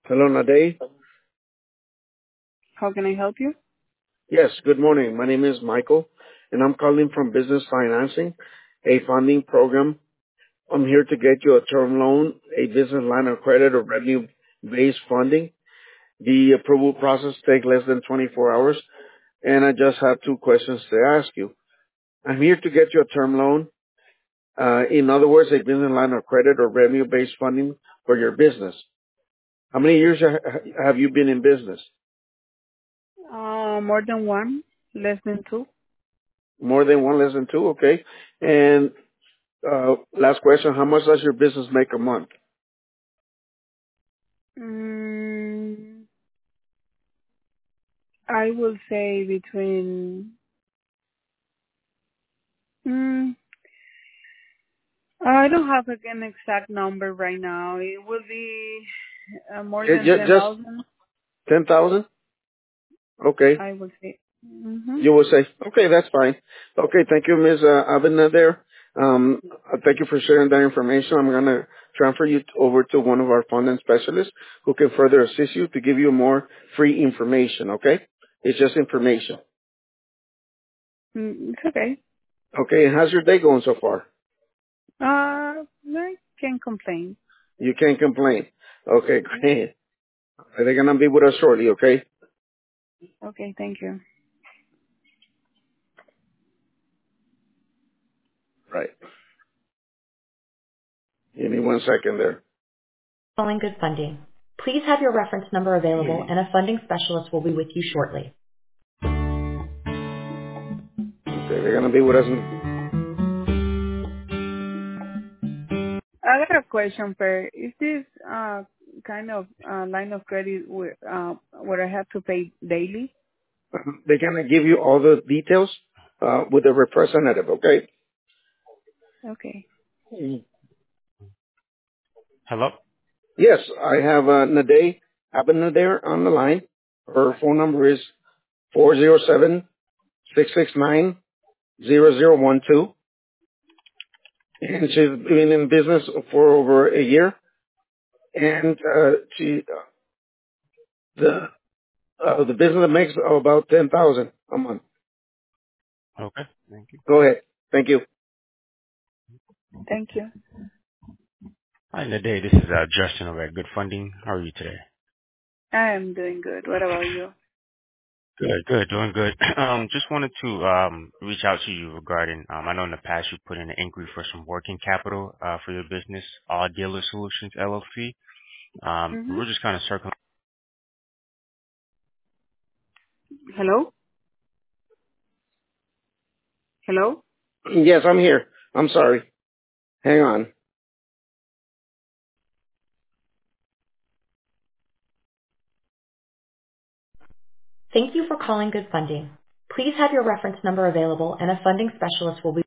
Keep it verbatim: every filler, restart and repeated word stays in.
Hello, Nade. How can I help you? Yes, good morning. My name is Michael, and I'm calling from Business Financing, a funding program. I'm here to get you a term loan, a business line of credit, or revenue-based funding. The approval process takes less than twenty-four hours, and I just have two questions to ask you. I'm here to get you a term loan. Uh, in other words, a business line of credit or revenue-based funding for your business. How many years ha- have you been in business? Uh, more than one, less than two. More than one, less than two, okay. And uh, last question, how much does your business make a month? Mm, I will say between. Mm, I don't have like, an exact number right now. It will be uh, more than Just, ten just thousand. ten thousand? Okay. I will say. Mm-hmm. You will say, okay, that's fine. Okay, thank you, Miz Uh, Abinader. Um, uh, thank you for sharing that information. I'm going to transfer you t- over to one of our funding specialists who can further assist you to give you more free information, okay? It's just information. Mm, it's okay. Okay, and how's your day going so far? Uh, I can't complain. You can't complain. Okay, great. They're going to be with us shortly, okay? Okay, thank you. Right. Give me one second there. Calling Good Funding. Please have your reference number available and a funding specialist will be with you shortly. Okay, they're gonna be with us. In, I got a question, Per. Is this uh kind of uh, line of credit where uh, where I have to pay daily? they're gonna give you all the details uh, with the representative. Okay. Okay. Mm. Hello? Yes, I have uh, Nade Abinader on the line. Her phone number is four zero seven six six nine zero zero one two, and she's been in business for over a year. And uh, she uh, the uh, the business makes about ten thousand a month. Okay, thank you. Go ahead. Thank you. Thank you. Hi, Nade. This is uh, Justin over at Good Funding. How are you today? I am doing good. What about you? Good, good, doing good. Um, just wanted to um reach out to you regarding, um, I know in the past you put in an inquiry for some working capital uh for your business, All Dealer Solutions L L C. Um, Mm-hmm. we're just kind of circling. Hello? Hello? Yes, I'm here. I'm sorry. Hang on. Thank you for calling Good Funding. Please have your reference number available and a funding specialist will be